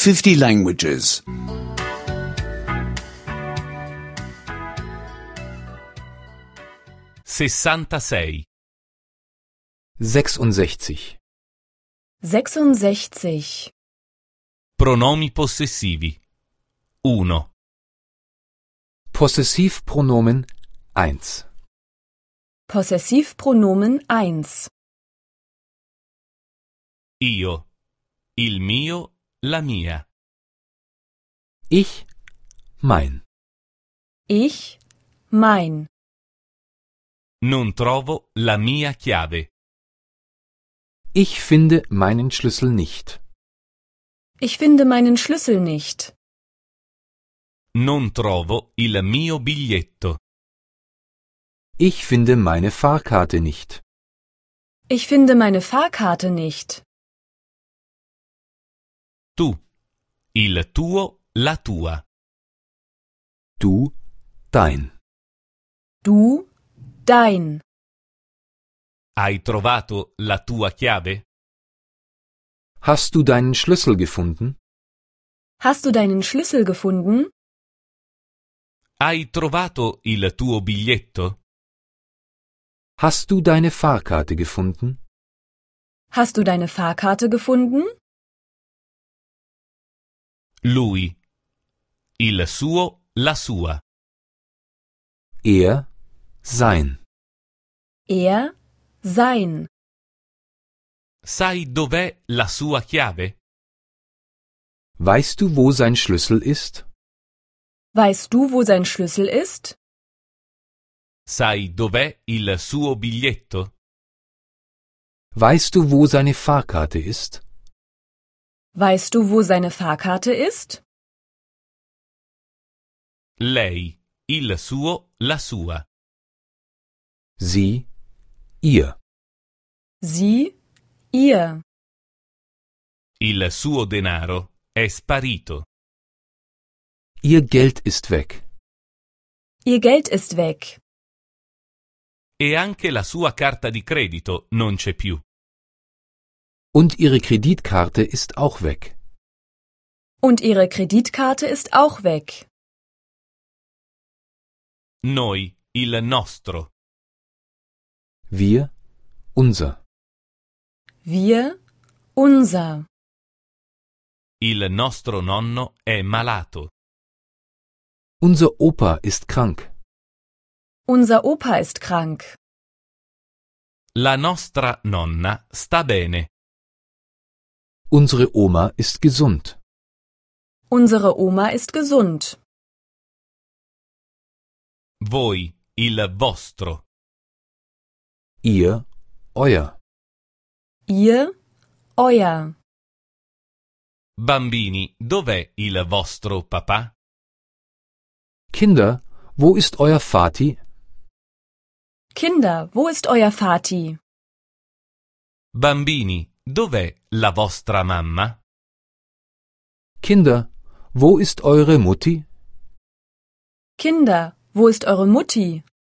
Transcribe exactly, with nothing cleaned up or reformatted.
fifty languages. sessantasei. sechsundsechzig. sechsundsechzig. Pronomi possessivi. uno. Possessivpronomen eins. Possessivpronomen eins. Io, il mio, la mia. Ich, mein. Ich, mein. Non trovo la mia chiave. Ich finde meinen Schlüssel nicht. Ich finde meinen Schlüssel nicht. Non trovo il mio biglietto. Ich finde meine Fahrkarte nicht. Ich finde meine Fahrkarte nicht. Tu, il tuo, la tua. Du, dein. Du, dein. Hai trovato la tua chiave? Hast du deinen Schlüssel gefunden? Hast du deinen Schlüssel gefunden? Hai trovato il tuo biglietto? Hast du deine Fahrkarte gefunden? Hast du deine Fahrkarte gefunden? Lui, il suo, la sua. Er, sein. Er, sein. Sai dov'è la sua chiave? Weißt du, wo sein Schlüssel ist? Weißt du, wo sein Schlüssel ist? Sai dov'è il suo biglietto? Weißt du, wo seine Fahrkarte ist? Weißt du, wo seine Fahrkarte ist? Lei, il suo, la sua. Sie, ihr. Sie, ihr. Il suo denaro è sparito. Ihr Geld ist weg. Ihr Geld ist weg. E anche la sua carta di credito non c'è più. Und ihre Kreditkarte ist auch weg. Und ihre Kreditkarte ist auch weg. Noi, il nostro. Wir, unser. Wir, unser. Il nostro nonno è malato. Unser Opa ist krank. Unser Opa ist krank. La nostra nonna sta bene. Unsere Oma ist gesund. Unsere Oma ist gesund. Voi, il vostro. Ihr, euer. Ihr, euer. Bambini, dov'è il vostro papà? Kinder, wo ist euer Vati? Kinder, wo ist euer Vati? Bambini, dov'è la vostra mamma? Kinder, wo ist eure Mutti? Kinder, wo ist eure Mutti?